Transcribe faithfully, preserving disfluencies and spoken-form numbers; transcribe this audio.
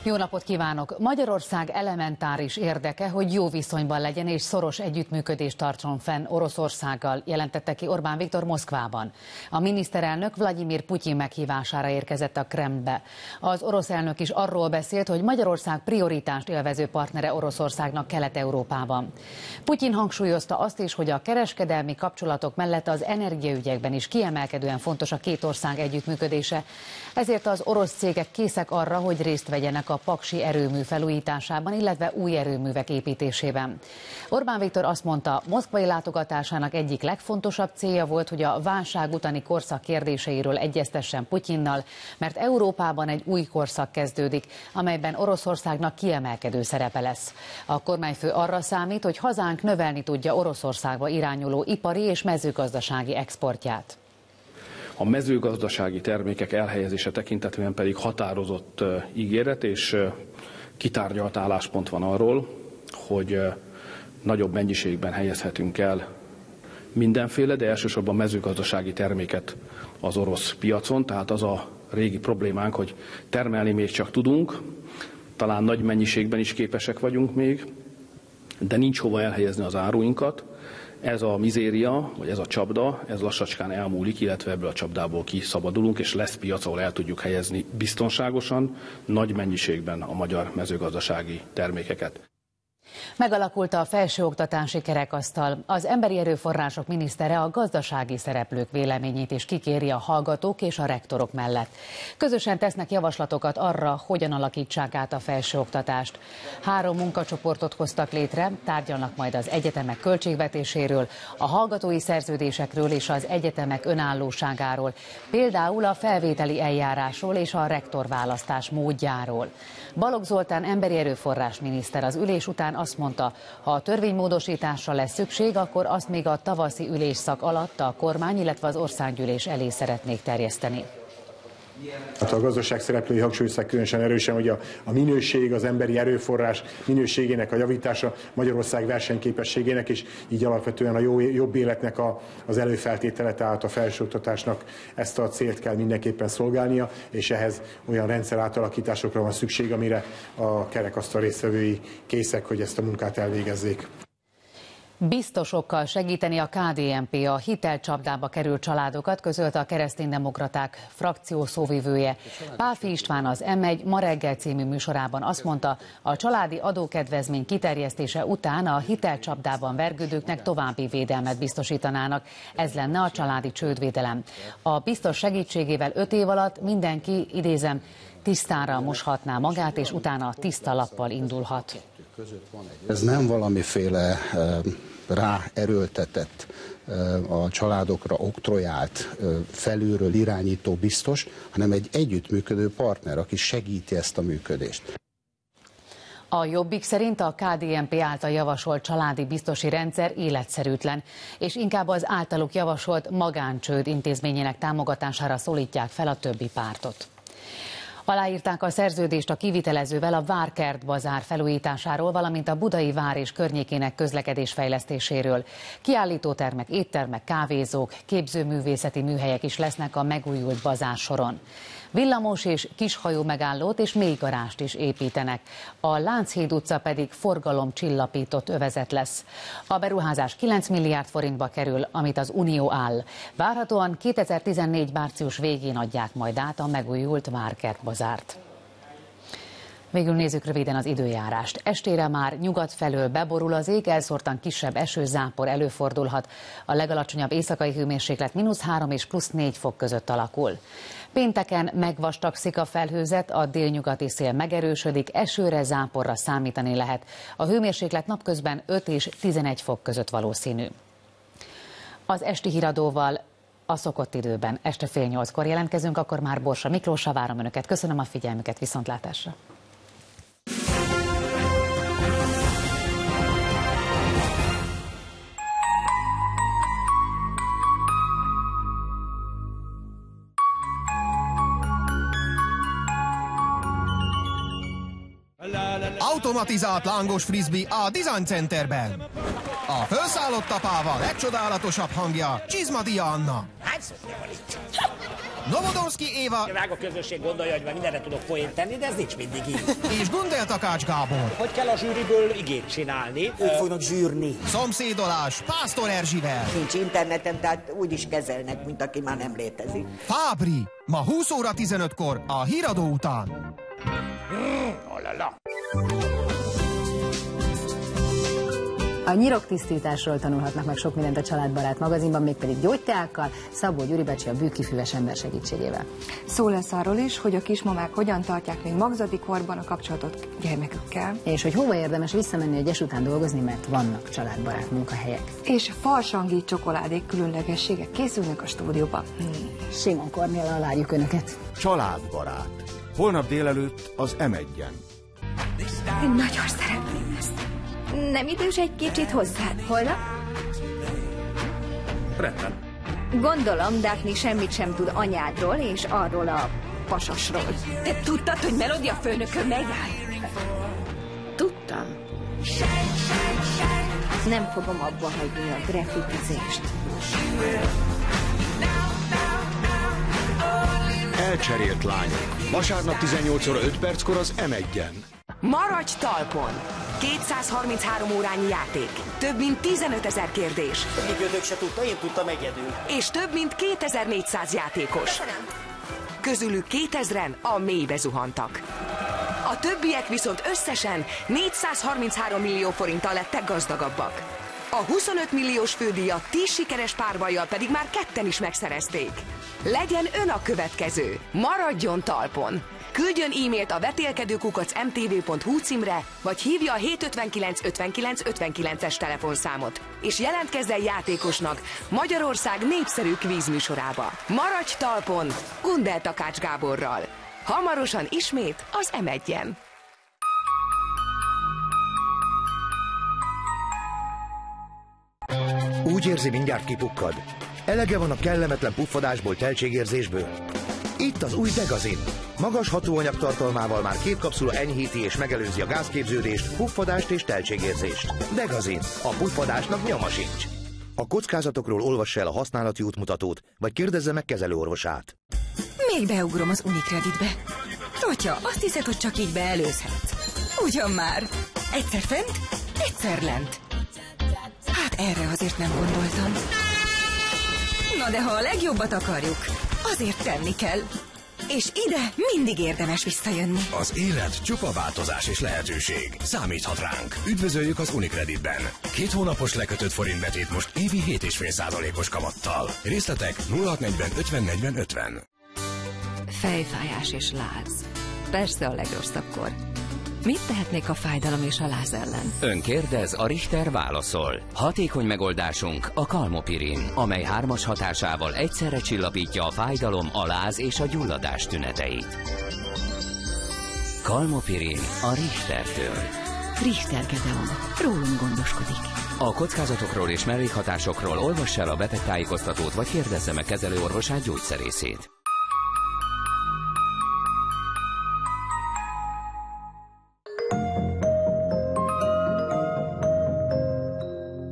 Jó napot kívánok! Magyarország elementáris érdeke, hogy jó viszonyban legyen és szoros együttműködést tartson fenn Oroszországgal, jelentette ki Orbán Viktor Moszkvában. A miniszterelnök Vlagyimir Putyin meghívására érkezett a Kremlbe. Az orosz elnök is arról beszélt, hogy Magyarország prioritást élvező partnere Oroszországnak Kelet-Európában. Putyin hangsúlyozta azt is, hogy a kereskedelmi kapcsolatok mellett az energiaügyekben is kiemelkedően fontos a két ország együttműködése. Ezért az orosz cégek készek arra, hogy részt vegyenek a paksi erőmű felújításában, illetve új erőművek építésében. Orbán Viktor azt mondta, moszkvai látogatásának egyik legfontosabb célja volt, hogy a válság utáni korszak kérdéseiről egyeztessen Putyinnal, mert Európában egy új korszak kezdődik, amelyben Oroszországnak kiemelkedő szerepe lesz. A kormányfő arra számít, hogy hazánk növelni tudja Oroszországba irányuló ipari és mezőgazdasági exportját. A mezőgazdasági termékek elhelyezése tekintetében pedig határozott uh, ígéret és uh, kitárgyalt álláspont van arról, hogy uh, nagyobb mennyiségben helyezhetünk el mindenféle, de elsősorban mezőgazdasági terméket az orosz piacon. Tehát az a régi problémánk, hogy termelni még csak tudunk, talán nagy mennyiségben is képesek vagyunk még, de nincs hova elhelyezni az áruinkat. Ez a mizéria, vagy ez a csapda, ez lassacskán elmúlik, illetve ebből a csapdából kiszabadulunk, és lesz piac, ahol el tudjuk helyezni biztonságosan, nagy mennyiségben a magyar mezőgazdasági termékeket. Megalakult a felsőoktatási kerekasztal. Az emberi erőforrások minisztere a gazdasági szereplők véleményét is kikéri a hallgatók és a rektorok mellett. Közösen tesznek javaslatokat arra, hogyan alakítsák át a felsőoktatást. Három munkacsoportot hoztak létre, tárgyalnak majd az egyetemek költségvetéséről, a hallgatói szerződésekről és az egyetemek önállóságáról, például a felvételi eljárásról és a rektorválasztás módjáról. Balogh Zoltán emberi erőforrás miniszter az ülés után azt mondta, ha a törvénymódosításra lesz szükség, akkor azt még a tavaszi ülésszak alatt a kormány, illetve az országgyűlés elé szeretnék terjeszteni. A gazdaság szereplői hangsúlyozták különösen erősen, hogy a, a minőség, az emberi erőforrás minőségének a javítása Magyarország versenyképességének, és így alapvetően a jó, jobb életnek a, az előfeltétele, tehát a felsőoktatásnak ezt a célt kell mindenképpen szolgálnia, és ehhez olyan rendszer átalakításokra van szükség, amire a kerekasztal résztvevői készek, hogy ezt a munkát elvégezzék. Biztosokkal segíteni a ká dé en pé a hitelcsapdába került családokat, közölte a Kereszténydemokraták frakció szóvivője. Pálffy István az em egy Ma reggel című műsorában azt mondta, a családi adókedvezmény kiterjesztése után a hitelcsapdában vergődőknek további védelmet biztosítanának. Ez lenne a családi csődvédelem. A biztos segítségével öt év alatt mindenki, idézem, tisztára moshatná magát, és utána tiszta lappal indulhat. Ez nem valamiféle ráerőltetett, a családokra oktroyált, felülről irányító biztos, hanem egy együttműködő partner, aki segíti ezt a működést. A Jobbik szerint a ká dé en pé által javasolt családi biztosi rendszer életszerűtlen, és inkább az általuk javasolt magáncsőd intézményének támogatására szólítják fel a többi pártot. Aláírták a szerződést a kivitelezővel a Várkert bazár felújításáról, valamint a Budai vár és környékének közlekedésfejlesztéséről. Kiállítótermek, éttermek, kávézók, képzőművészeti műhelyek is lesznek a megújult bazársoron. Villamos és kishajó megállót és mélygarást is építenek. A Lánchíd utca pedig forgalomcsillapított övezet lesz. A beruházás kilenc milliárd forintba kerül, amit az Unió áll. Várhatóan kétezer-tizennégy március végén adják majd át a megújult Várkert bazárt. Végül nézzük röviden az időjárást. Estére már nyugat felől beborul az ég, elszórtan kisebb esőzápor előfordulhat. A legalacsonyabb éjszakai hőmérséklet mínusz három és plusz négy fok között alakul. Pénteken megvastagszik a felhőzet, a délnyugati szél megerősödik, esőre, záporra számítani lehet. A hőmérséklet napközben öt és tizenegy fok között valószínű. Az esti híradóval a szokott időben este fél nyolckor jelentkezünk, akkor már Borsa Miklóssal várom Önöket. Köszönöm a figyelmüket, viszontlátásra! Automatizált lángos frisbee a Design Centerben. A felszállott apával legcsodálatosabb hangja Csizmadia Anna. Novodolszki Éva. A vágó közösség gondolja, hogy már mindenre tudok poént tenni, de ez nincs mindig így. És Gundel Takács Gábor. Hogy kell a zsűriből igét csinálni? Úgy fognak zsűrni. Szomszédolás Pásztor Erzsivel. Nincs internetem, tehát úgy is kezelnek, mint aki már nem létezik. Fábri. Ma húsz óra tizenötkor a híradó után. Alala. A nyiroktisztításról tanulhatnak meg sok mindent a Családbarát magazinban, mégpedig gyógyteákkal, Szabó Gyuri bácsi a bűkifüves ember segítségével. Szó lesz arról is, hogy a kismamák hogyan tartják még magzati korban a kapcsolatot gyermekükkel. És hogy hova érdemes visszamenni a gyes után dolgozni, mert vannak családbarát munkahelyek. És farsangi csokoládék különlegességek készülnek a stúdióba. Hmm. Simon Kornéllal várjuk Önöket. Családbarát. Holnap délelőtt az em egyen. Én nagyon szeretném ezt. Nem idős egy kicsit hozzád? Holnap? Rendben. Gondolom, Daphne semmit sem tud anyádról és arról a pasasról. Te tudtad, hogy Melodia főnökön megáll? Tudtam. Nem fogom abba hagyni a graffitizést. Elcserélt lányok. Vasárnap tizennyolc óra öt perckor az em egyen. Maradj talpon! kétszázharminchárom órányi játék, több mint tizenötezer kérdés. Egyikőtök se tudta, én tudtam egyedül. És több mint kétezer-négyszáz játékos. Köszönöm. Közülük kétezren a mélybe zuhantak. A többiek viszont összesen négyszázharminchárom millió forinttal lettek gazdagabbak. A huszonöt milliós fődíjat tíz sikeres párbajjal pedig már ketten is megszerezték. Legyen ön a következő. Maradjon talpon! Küldjön e-mailt a vetélkedőkukac em té vé pont hú címre, vagy hívja a hétszázötvenkilenc ötvenkilenc ötvenkilences telefonszámot, és jelentkezzen játékosnak Magyarország népszerű kvízműsorába. Maradj talpon Gundel Takács Gáborral. Hamarosan ismét az em egyen. Úgy érzi, mindjárt kipukkad. Elege van a kellemetlen puffadásból, teltségérzésből. Itt az új Degazin. Magas hatóanyag tartalmával már két kapszula enyhíti és megelőzi a gázképződést, puffadást és teltségérzést. Degazin. A puffadásnak nyoma sincs. A kockázatokról olvassa el a használati útmutatót, vagy kérdezze meg kezelőorvosát. Még beugrom az Unicreditbe. Totya, azt hiszed, hogy csak így beelőzhetsz? Ugyan már. Egyszer fent, egyszer lent. Hát erre azért nem gondoltam. Na de ha a legjobbat akarjuk, azért tenni kell. És ide mindig érdemes visszajönni. Az élet csupa változás és lehetőség. Számíthat ránk. Üdvözöljük az Unicreditben. Két hónapos lekötött forintbetét most évi hét egész öt százalékos kamattal. Részletek nulla hat negyven ötven negyven ötven. Fejfájás és láz. Persze a legrosszabbkor. Mit tehetnék a fájdalom és a láz ellen? Ön kérdez, a Richter válaszol. Hatékony megoldásunk a Kalmopirin, amely hármas hatásával egyszerre csillapítja a fájdalom, a láz és a gyulladás tüneteit. Kalmopirin a Richtertől. Richter Gedeon. Rólunk gondoskodik. A kockázatokról és mellékhatásokról olvassa el a betegtájékoztatót, vagy kérdezze meg kezelőorvosát, gyógyszerészét.